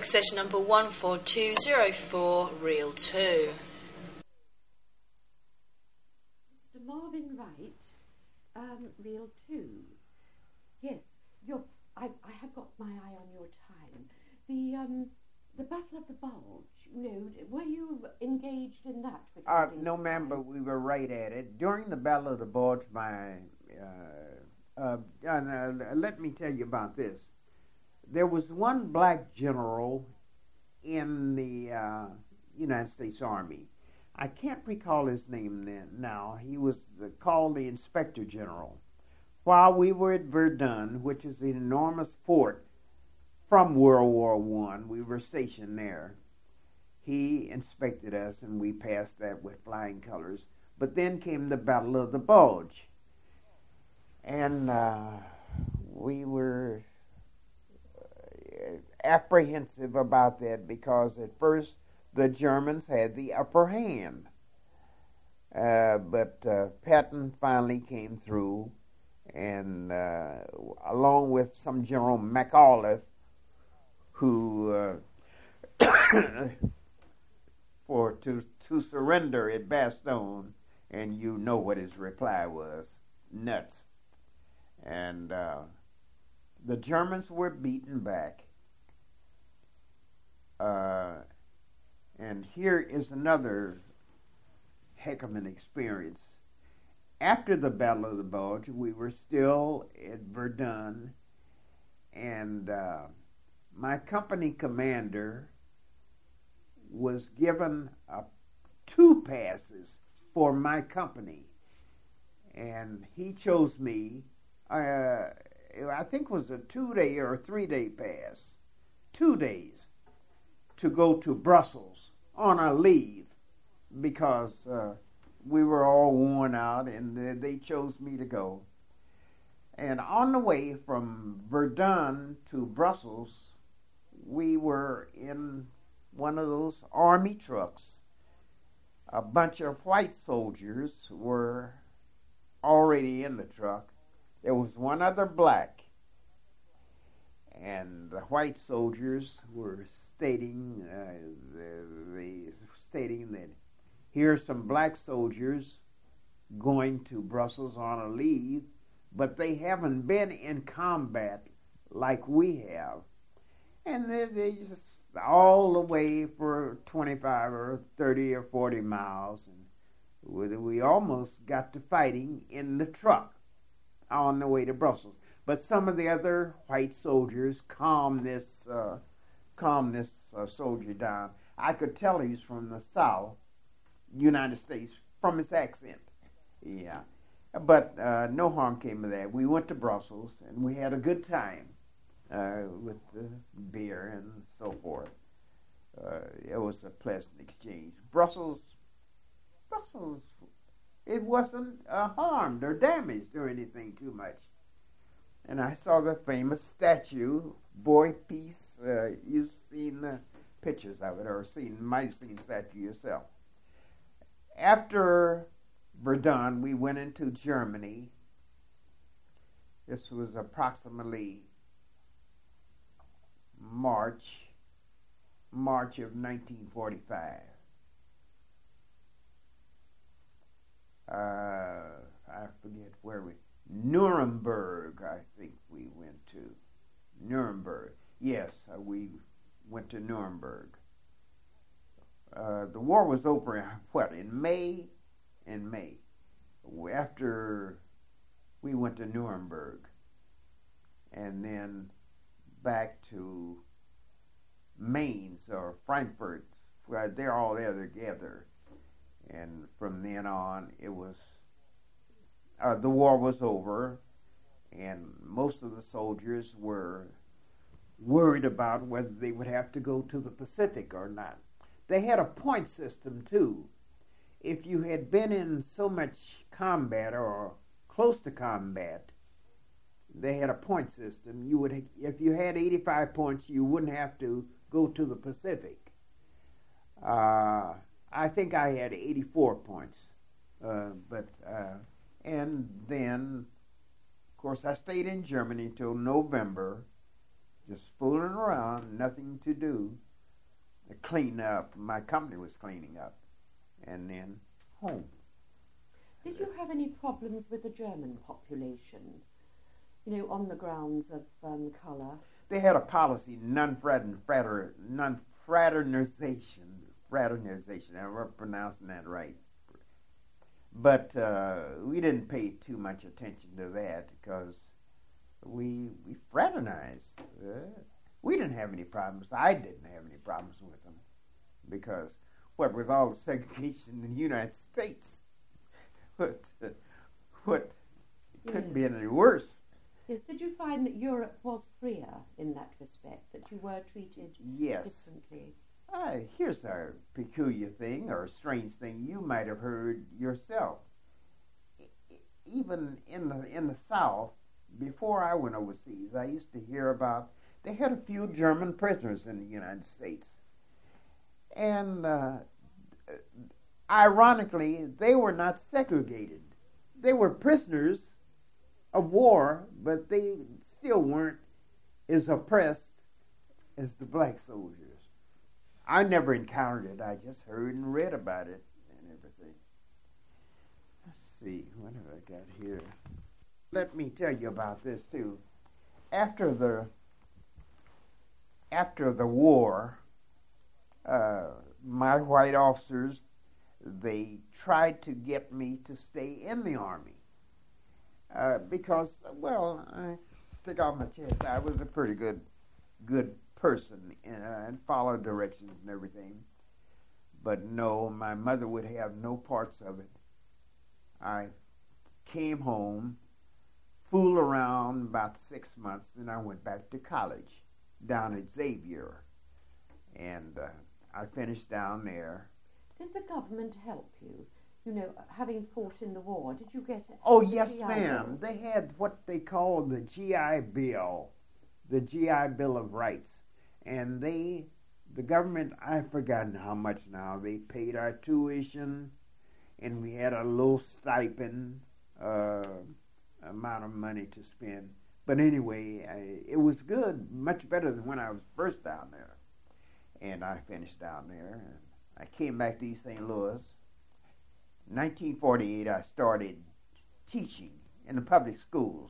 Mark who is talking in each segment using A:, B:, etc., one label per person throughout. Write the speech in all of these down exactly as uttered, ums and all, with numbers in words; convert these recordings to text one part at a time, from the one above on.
A: Work session number one four two zero four, reel two.
B: Mister Marvin Wright, um, reel two. Yes, you're, I, I have got my eye on your time. The, um, the Battle of the Bulge, you know, were you engaged in that?
C: Uh, no, ma'am, but we were right at it. During the Battle of the Bulge, my, uh, uh, uh, let me tell you about this. There was one black general in the uh, United States Army. I can't recall his name then, now. He was the, called the Inspector General. While we were at Verdun, which is an enormous fort from World War One, we were stationed there. He inspected us, and we passed that with flying colors. But then came the Battle of the Bulge. And uh, we were apprehensive about that because at first the Germans had the upper hand. Uh, but uh, Patton finally came through, and uh, along with some General McAuliffe, who uh, for to to surrender at Bastogne, and you know what his reply was: nuts. And uh, the Germans were beaten back. Uh, and here is another heck of an experience. After the Battle of the Bulge, we were still at Verdun, and uh, my company commander was given uh, two passes for my company, and he chose me. Uh, I think it was a two-day or a three-day pass, two days, to go to Brussels on a leave because uh, we were all worn out, and they chose me to go. And on the way from Verdun to Brussels, we were in one of those army trucks. A bunch of white soldiers were already in the truck. There was one other black, and the white soldiers were stating, uh, the, the, stating that here's some black soldiers going to Brussels on a leave, but they haven't been in combat like we have. And they, they just all the way for twenty-five or thirty or forty miles. And we, we almost got to fighting in the truck on the way to Brussels. But some of the other white soldiers calmed this, uh, calmed this uh, soldier down. I could tell he's from the South, United States, from his accent. Yeah. But uh, no harm came of that. We went to Brussels, and we had a good time uh, with the beer and so forth. Uh, it was a pleasant exchange. Brussels, Brussels, it wasn't uh, harmed or damaged or anything too much. And I saw the famous statue, Boy Peace. Uh, you've seen the pictures of it, or seen, might have seen the statue yourself. After Verdun, we went into Germany. This was approximately March, March of nineteen forty-five. Uh, I forget where we, Nuremberg, I think we went to. Nuremberg. Yes, uh, we went to Nuremberg. Uh, the war was over, what, in May? In May. After we went to Nuremberg, and then back to Mainz or Frankfurt. They're all there together. And from then on, it was, uh, the war was over, and most of the soldiers were worried about whether they would have to go to the Pacific or not. They had a point system, too. If you had been in so much combat or close to combat, they had a point system. You would, if you had eighty-five points, you wouldn't have to go to the Pacific. Uh, I think I had eighty-four points, uh, but uh, and then, of course, I stayed in Germany till November, just fooling around, nothing to do. Clean up. My company was cleaning up. And then home.
B: Did you have any problems with the German population? You know, on the grounds of um, colour?
C: They had a policy, non-fraternization, non-fraternization, fraternization. I'm pronouncing that right. But uh, we didn't pay too much attention to that because we we fraternized. Uh, we didn't have any problems. I didn't have any problems with them because what with all the segregation in the United States, what uh, what it couldn't
B: Yes.
C: be any worse.
B: Yes. Did you find that Europe was freer in that respect, that you were treated
C: Yes.
B: differently?
C: Uh, here's a peculiar thing or a strange thing you might have heard yourself. E- e- Even in the in the South, before I went overseas, I used to hear about they had a few German prisoners in the United States, and uh, ironically, they were not segregated. They were prisoners of war, but they still weren't as oppressed as the black soldiers. I never encountered it. I just heard and read about it and everything. Let's see, what have I got here? Let me tell you about this too. After the after the war, uh, my white officers, they tried to get me to stay in the Army uh, because, well, I stick out my chest. I was a pretty good good person uh, and followed directions and everything. But no, my mother would have no parts of it. I came home, fooled around about six months, then I went back to college down at Xavier. And uh, I finished down there.
B: Did the government help you? You know, having fought in the war, did you get a
C: Oh,
B: the
C: yes,
B: G I
C: ma'am.
B: Bill?
C: They had what they called the G I Bill, the G I Bill of Rights. And they, the government, I've forgotten how much now, they paid our tuition, and we had a little stipend uh, amount of money to spend. But anyway, I, it was good, much better than when I was first down there. And I finished down there, and I came back to East Saint Louis. In nineteen forty-eight, I started teaching in the public schools,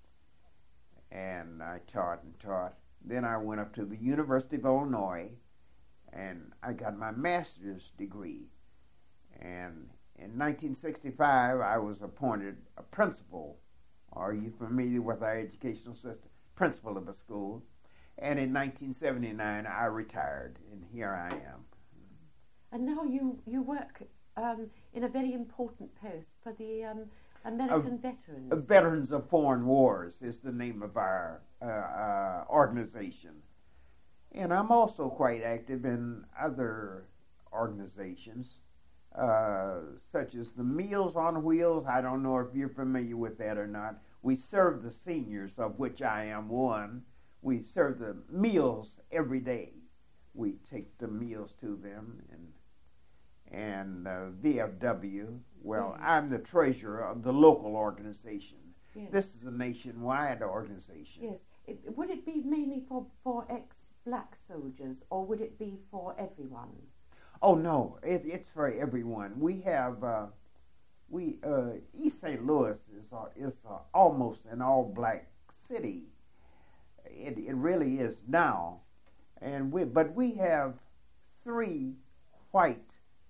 C: and I taught and taught. Then I went up to the University of Illinois, and I got my master's degree. And in nineteen sixty-five, I was appointed a principal. Are you familiar with our educational system? Principal of a school. And in nineteen seventy-nine, I retired, and here I am.
B: And now you, you work um, in a very important post for the um, American
C: Uh,
B: veterans.
C: Uh, Veterans of Foreign Wars is the name of our uh, uh, organization. And I'm also quite active in other organizations, uh, such as the Meals on Wheels. I don't know if you're familiar with that or not. We serve the seniors, of which I am one. We serve the meals every day. We take the meals to them, and and uh, V F W. Well,
B: Yes.
C: I'm the treasurer of the local organization.
B: Yes.
C: This is a nationwide organization.
B: Yes. It, would it be mainly for, for ex-black soldiers, or would it be for everyone?
C: Oh no, it, it's for everyone. We have uh, we uh, East Saint Louis is uh, is uh, almost an all-black city. It it really is now, and we but we have three white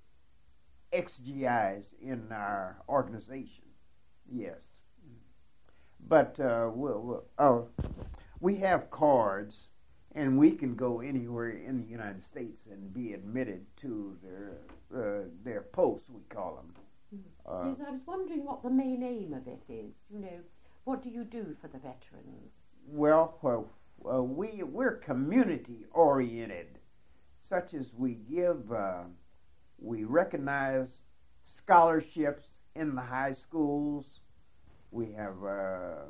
C: ex G Is in our organization. Yes, but uh, we'll, we'll, oh, we have cards, and we can go anywhere in the United States and be admitted to their uh, their posts. We call them. Uh,
B: Yes, I was wondering what the main aim of it is. You know, what do you do for the veterans?
C: Well, well uh, we we're community oriented, such as we give, uh, we recognize scholarships in the high schools. We have uh,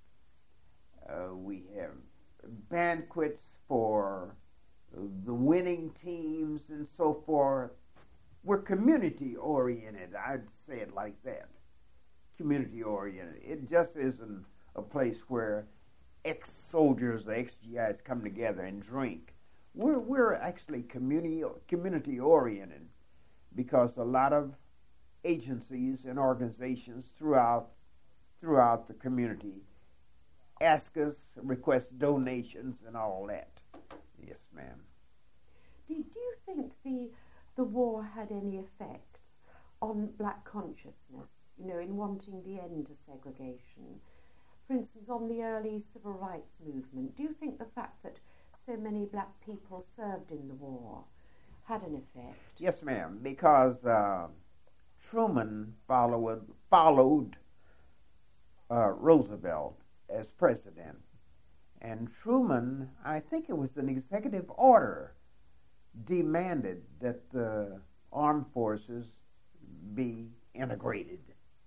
C: uh, we have banquets for the winning teams and so forth. We're community oriented. I'd say it like that. Community oriented. It just isn't a place where ex-soldiers, the ex G Is come together and drink. We're we're actually community community oriented because a lot of agencies and organizations throughout throughout the community ask us, request donations and all that. Yes, ma'am.
B: Do, do you think the the war had any effect on black consciousness, you know, in wanting the end to segregation? For instance, on the early civil rights movement, do you think the fact that so many black people served in the war had an effect?
C: Yes, ma'am, because uh, Truman followed, followed uh, Roosevelt as president. And Truman, I think it was an executive order, demanded that the armed forces be integrated.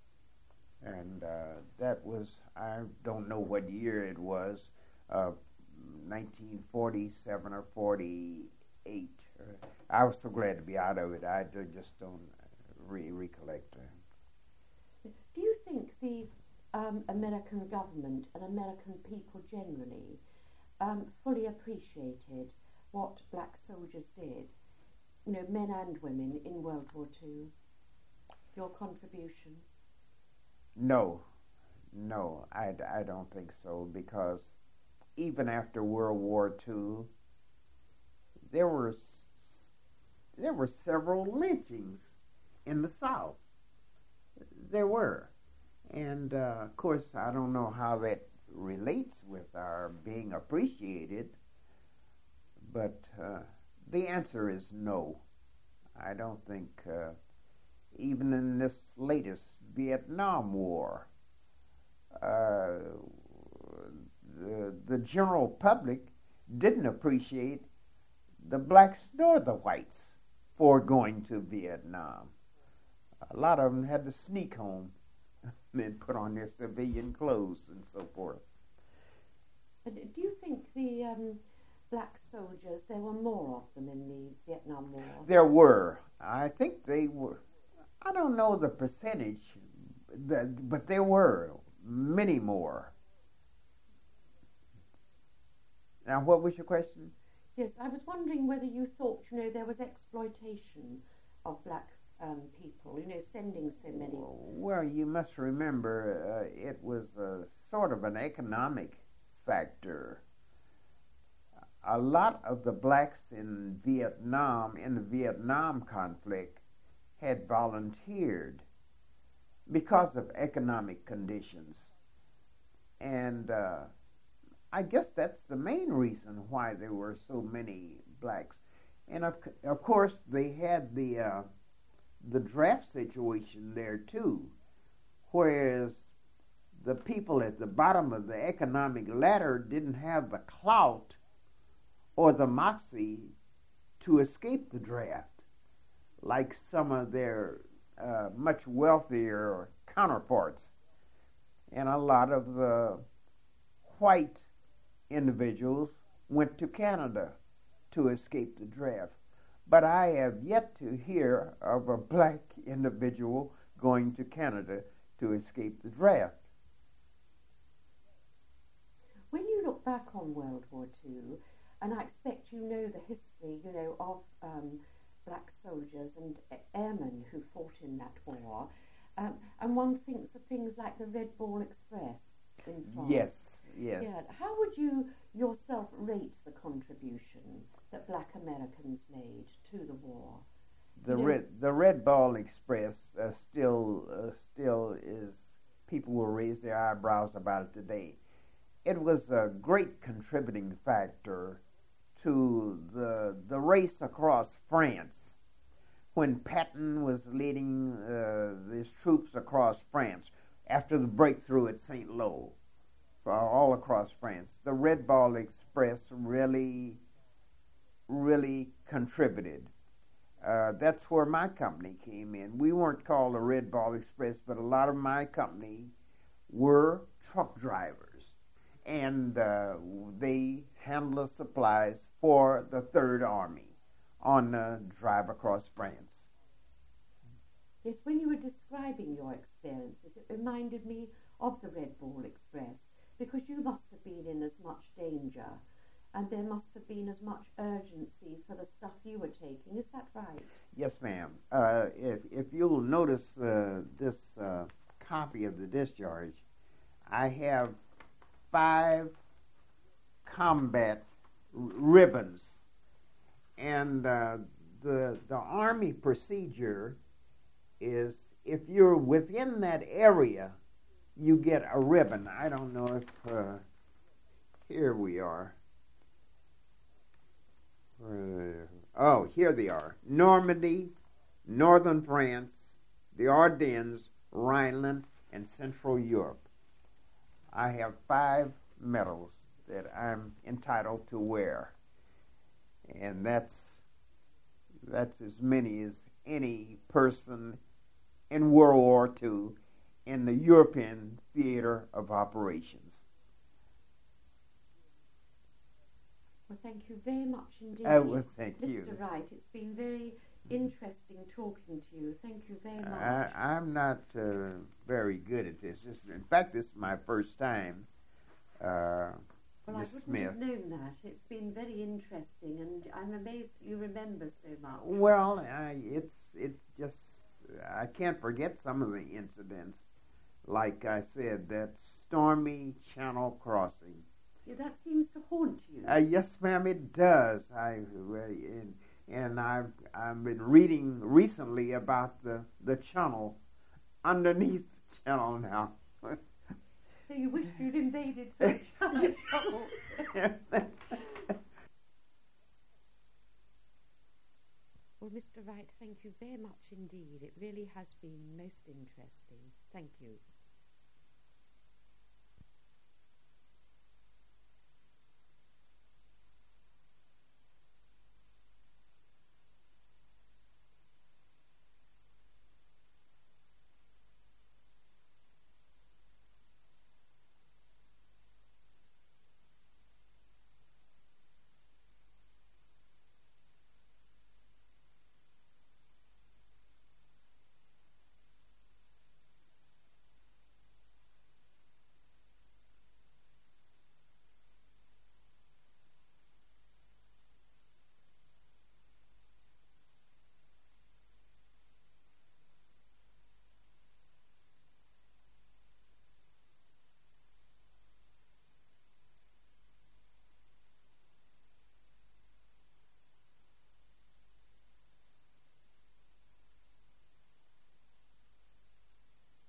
C: And uh, that was, I don't know what year it was, uh, nineteen forty-seven or forty-eight. I was so glad to be out of it. I just don't re- recollect.
B: Do you think the um, American government and American people generally um, fully appreciated what black soldiers did, you know, men and women in World War Two? Your contribution?
C: No, no, I, I don't think so, because even after World War Two, there were there were several lynchings in the South. There were, and uh, of course, I don't know how that relates with our being appreciated, but uh, the answer is no. I don't think. Uh, Even in this latest Vietnam War, uh, the, the general public didn't appreciate the blacks nor the whites for going to Vietnam. A lot of them had to sneak home and put on their civilian clothes and so forth.
B: And do you think the um, black soldiers, there were more of them in the Vietnam War?
C: There were. I think they were. I don't know the percentage, but there were many more. Now, what was your question?
B: Yes, I was wondering whether you thought, you know, there was exploitation of black um, people, you know, sending so many.
C: Well, you must remember uh, it was a sort of an economic factor. A lot of the blacks in Vietnam, in the Vietnam conflict, had volunteered because of economic conditions. And uh, I guess that's the main reason why there were so many blacks. And of, of course, they had the uh, the draft situation there too, whereas the people at the bottom of the economic ladder didn't have the clout or the moxie to escape the draft, like some of their uh, much wealthier counterparts. And a lot of the white individuals went to Canada to escape the draft. But I have yet to hear of a black individual going to Canada to escape the draft.
B: When you look back on World War Two, and I expect you know the history, you know, of um, black soldiers and airmen who fought in that war, um, and one thinks of things like the Red Ball Express in France.
C: Yes, yes.
B: Yeah. How would you yourself rate the contribution that black Americans made to the war?
C: The
B: you
C: red the Red Ball Express uh, still uh, still is. People will raise their eyebrows about it today. It was a great contributing factor to the the race across France when Patton was leading uh, his troops across France after the breakthrough at Saint Lo, uh, all across France. The Red Ball Express really, really contributed. Uh, that's where my company came in. We weren't called the Red Ball Express, but a lot of my company were truck drivers. And uh, they handled the supplies for the Third Army on the drive across France.
B: Yes, when you were describing your experiences, it reminded me of the Red Ball Express, because you must have been in as much danger, and there must have been as much urgency for the stuff you were taking. Is that right?
C: Yes, ma'am. Uh, if, if you'll notice uh, this uh, copy of the discharge, I have five combat r- ribbons. And uh, the, the Army procedure is if you're within that area, you get a ribbon. I don't know if... Uh, here we are. Uh, oh, here they are. Normandy, Northern France, the Ardennes, Rhineland, and Central Europe. I have five medals that I'm entitled to wear. And that's that's as many as any person in World War Two in the European theater of operations.
B: Well, thank you very much indeed.
C: Oh, well, thank
B: Mister
C: you.
B: Mister Wright, it's been very interesting talking to you. Thank you very much.
C: I, I'm not uh, very good at this. this. In fact, this is my first time, uh,
B: Well,
C: Miss
B: I wouldn't
C: Smith.
B: have known that. It's been very interesting, and I'm amazed that you remember so much.
C: Well, I, it's it's just I can't forget some of the incidents. Like I said, that stormy Channel crossing.
B: Yeah, that seems to haunt you.
C: Uh, yes, ma'am, it does. I and, and I've I've been reading recently about the the channel underneath the channel now.
B: So you wish you'd invaded some channel. Well, Mister Wright, thank you very much indeed. It really has been most interesting. Thank you.